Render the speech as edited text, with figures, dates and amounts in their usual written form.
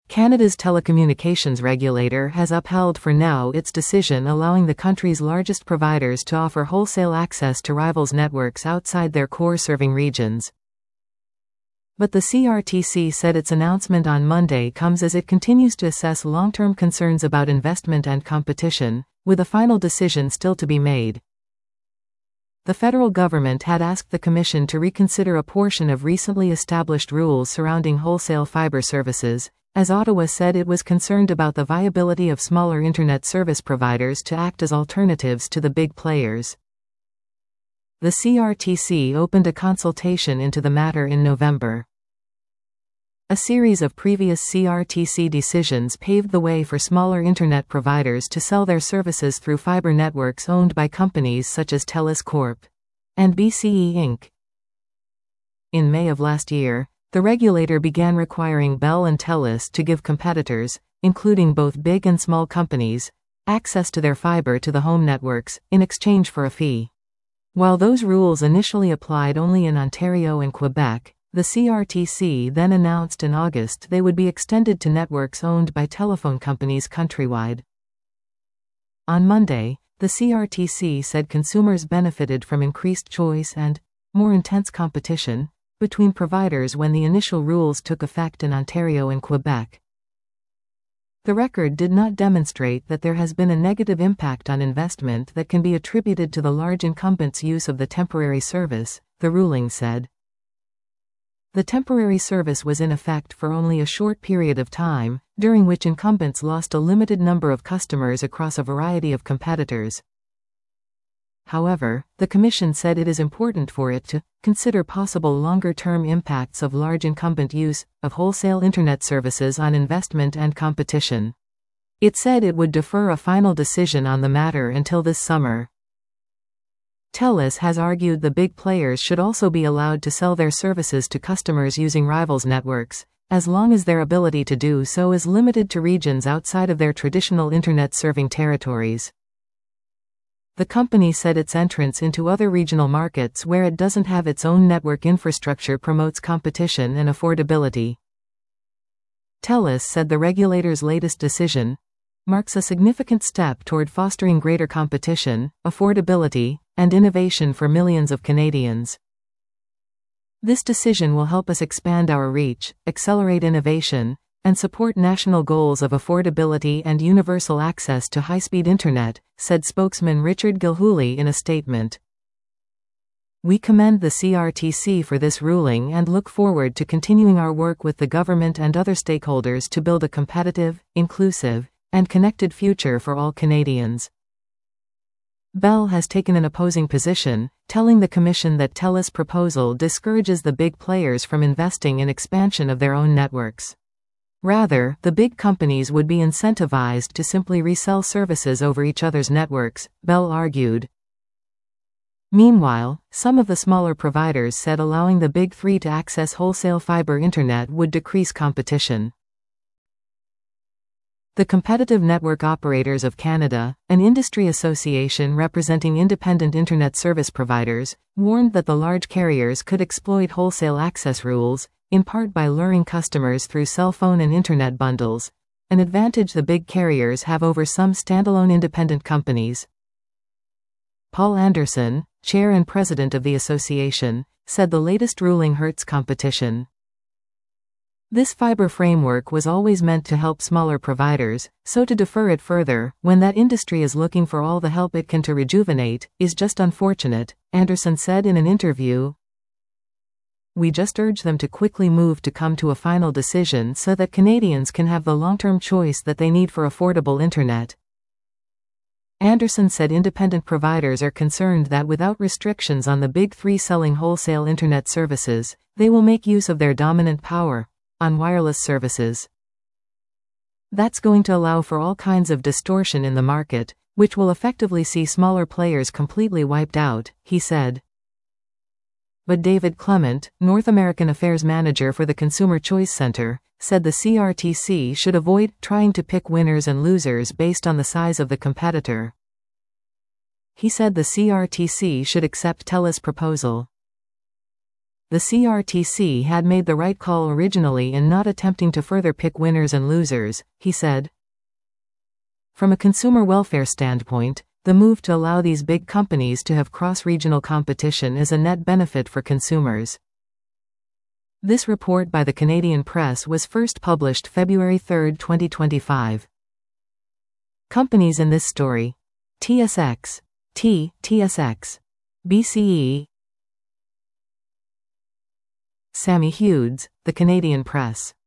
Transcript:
Canada's telecommunications regulator has upheld for now its decision allowing the country's largest providers to offer wholesale access to rivals' networks outside their core serving regions. But the CRTC said its announcement on Monday comes as it continues to assess long-term concerns about investment and competition, with a final decision still to be made. The federal government had asked the Commission to reconsider a portion of recently established rules surrounding wholesale fiber services, as Ottawa said it was concerned about the viability of smaller internet service providers to act as alternatives to the big players. The CRTC opened a consultation into the matter in November. A series of previous CRTC decisions paved the way for smaller internet providers to sell their services through fiber networks owned by companies such as TELUS Corp. and BCE Inc. In May of last year, the regulator began requiring Bell and TELUS to give competitors, including both big and small companies, access to their fiber-to-the-home networks, in exchange for a fee. While those rules initially applied only in Ontario and Quebec, the CRTC then announced in August they would be extended to networks owned by telephone companies countrywide. On Monday, the CRTC said consumers benefited from increased choice and more intense competition between providers when the initial rules took effect in Ontario and Quebec. The record did not demonstrate that there has been a negative impact on investment that can be attributed to the large incumbents' use of the temporary service, the ruling said. The temporary service was in effect for only a short period of time, during which incumbents lost a limited number of customers across a variety of competitors. However, the Commission said it is important for it to consider possible longer-term impacts of large incumbent use of wholesale internet services on investment and competition. It said it would defer a final decision on the matter until this summer. TELUS has argued the big players should also be allowed to sell their services to customers using rivals' networks, as long as their ability to do so is limited to regions outside of their traditional internet-serving territories. The company said its entrance into other regional markets where it doesn't have its own network infrastructure promotes competition and affordability. TELUS said the regulator's latest decision marks a significant step toward fostering greater competition, affordability, and innovation for millions of Canadians. This decision will help us expand our reach, accelerate innovation, and support national goals of affordability and universal access to high-speed internet, said spokesman Richard Gilhooly in a statement. We commend the CRTC for this ruling and look forward to continuing our work with the government and other stakeholders to build a competitive, inclusive, and connected future for all Canadians. Bell has taken an opposing position, telling the Commission that TELUS' proposal discourages the big players from investing in expansion of their own networks. Rather, the big companies would be incentivized to simply resell services over each other's networks, Bell argued. Meanwhile, some of the smaller providers said allowing the big three to access wholesale fiber internet would decrease competition. The Competitive Network Operators of Canada, an industry association representing independent internet service providers, warned that the large carriers could exploit wholesale access rules, in part by luring customers through cell phone and internet bundles, an advantage the big carriers have over some standalone independent companies. Paul Anderson, chair and president of the association, said the latest ruling hurts competition. This fiber framework was always meant to help smaller providers, so to defer it further, when that industry is looking for all the help it can to rejuvenate, is just unfortunate, Anderson said in an interview. We just urge them to quickly move to come to a final decision so that Canadians can have the long-term choice that they need for affordable internet. Anderson said independent providers are concerned that without restrictions on the big three selling wholesale internet services, they will make use of their dominant power on wireless services. That's going to allow for all kinds of distortion in the market, which will effectively see smaller players completely wiped out, he said. But David Clement, North American Affairs Manager for the Consumer Choice Center, said the CRTC should avoid trying to pick winners and losers based on the size of the competitor. He said the CRTC should accept TELUS' proposal. The CRTC had made the right call originally in not attempting to further pick winners and losers, he said. From a consumer welfare standpoint, the move to allow these big companies to have cross-regional competition is a net benefit for consumers. This report by the Canadian Press was first published February 3, 2025. Companies in this story: TSX, TSX, BCE. Sammy Hughes, The Canadian Press.